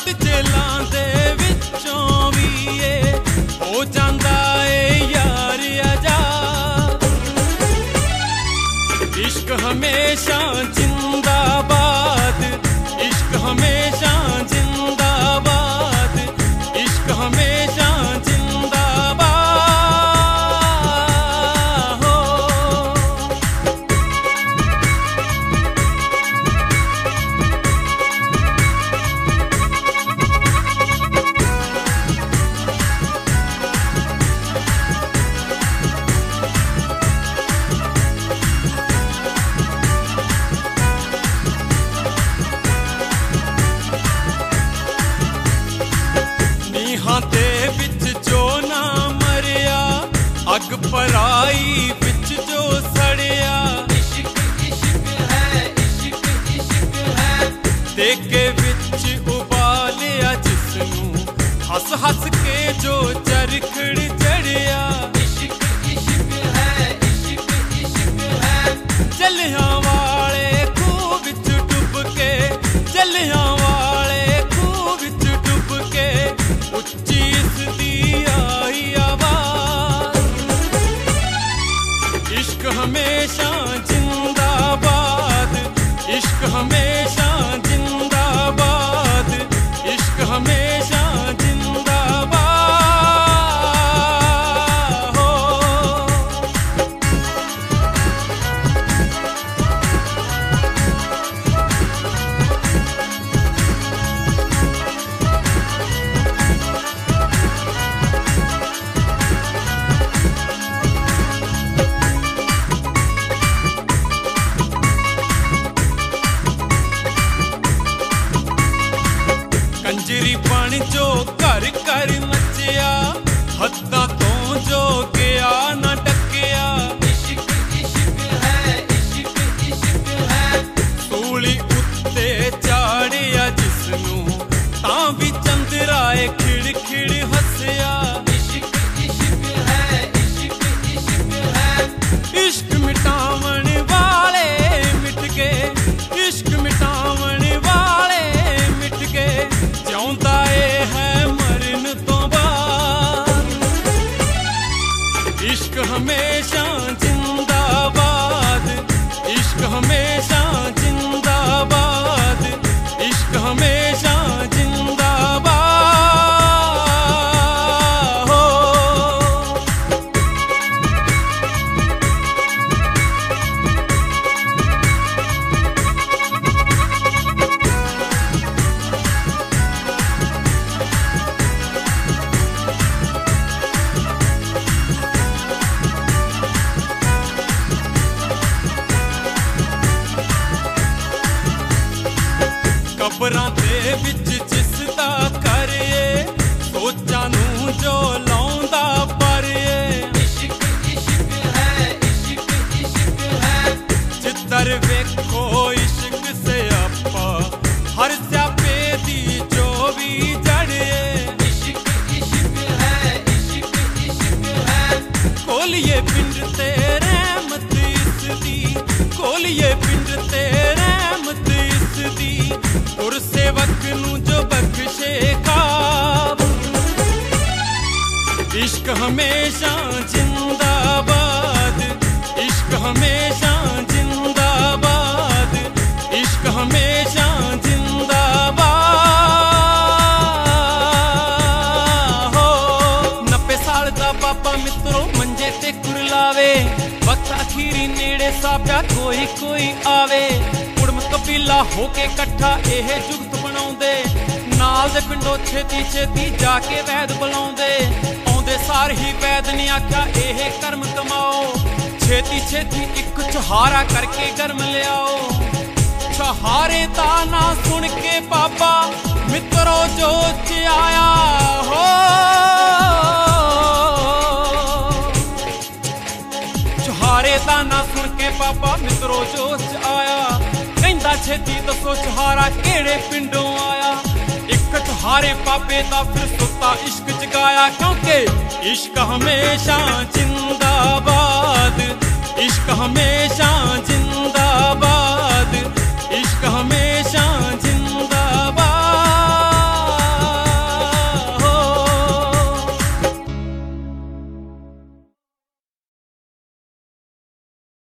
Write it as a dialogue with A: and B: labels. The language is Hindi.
A: जेलां दे विचों भी हो जांदा ए यार आजाद। इश्क हमेशा जिंदाबाद, इश्क हमेशा जिंदाबाद, इश्क हमेशा जिंदाबाद हो। नीहां दे विच जो ना मरिया, अग पराई विच जो सड़िया।
B: इश्क इश्क है, इश्क इश्क है।
A: देके विच उबालिया जिसनू, हस हस के जो चरखड़ चढ़िया।
B: इश्क इश्क है, इश्क इश्क है।
A: जलियां वाले खूह विच डुब के, जलियां वाले खूह विच डुब के, उच्ची इसदी आई आवाज। इश्क हमेशा जिंदाबाद, इश्क हमेशा जिंदाबाद, इश्क हमेशा जिंदाबाद हो। कंजरी बन जो घर घर नचिया, हद्दां तो जो गया ना डकिया।
B: इश्क इश्क है, इश्क इश्क है।
A: सूली उत्ते चाड़िया जिसनू, तां भी चंद्राए खिड़ खिड़ हसिया।
B: इश्क इश्क है, इश्क इश्क है।
A: इश्क मिटावन वाले मिट गए, इश्क मिटावन वाले मिट गए, जिਉਂਦਾ ਏ है मरन तो बाद। इश्क हमेशा जिंदाबाद, इश्क हमेशा जिंदाबाद, इश्क हमेशा जिंदाबाद हो। कबरां दे विच जिसदा करिए, सोचां नूं जो लाउंदा परिए।
B: इश्क इश्क है, इश्क इश्क है।
A: जिधर वेखो इश्क से आपा, हर स्यापे दी जो भी जड़िए।
B: इश्क इश्क है, इश्क इश्क है।
A: कोलिए पिंड ते रहमत इसदी, कोलिए पिंड ते रहमत इसदी, गुरसेवक नूं जो बख्शे खाब। इश्क हमेशा जिंदाबाद, इश्क हमेशा जिंदाबाद, इश्क हमेशा जिंदाबाद हो। 90 साल दा बाबा मित्रो मंजे ते कुरलावे, वक्त अखीरी नेड़े साप्या कोई कोई आवे। कुड़म कबीला होके इकट्ठा एह जुगत बनाउंदे, नाल दे पिंडों छेती छेती जाके वैद बुलाउंदे। आउंदे सार ही वैद ने आख्या एह कर्म कमाओ, छेती छेती इक छुहारा करके गर्म लियाओ। छुहारे दा ना सुन के बाबा मित्रो जोच आया हो। छुहारे दा ना सुन के बाबा मित्रो जोच आया, कहंदा छेती दसो छुहारा केड़े पिंडों आया। एक छुहारे बाबे दा फिर सुता इश्क जगाया, क्योंकि इश्क हमेशा जिंदा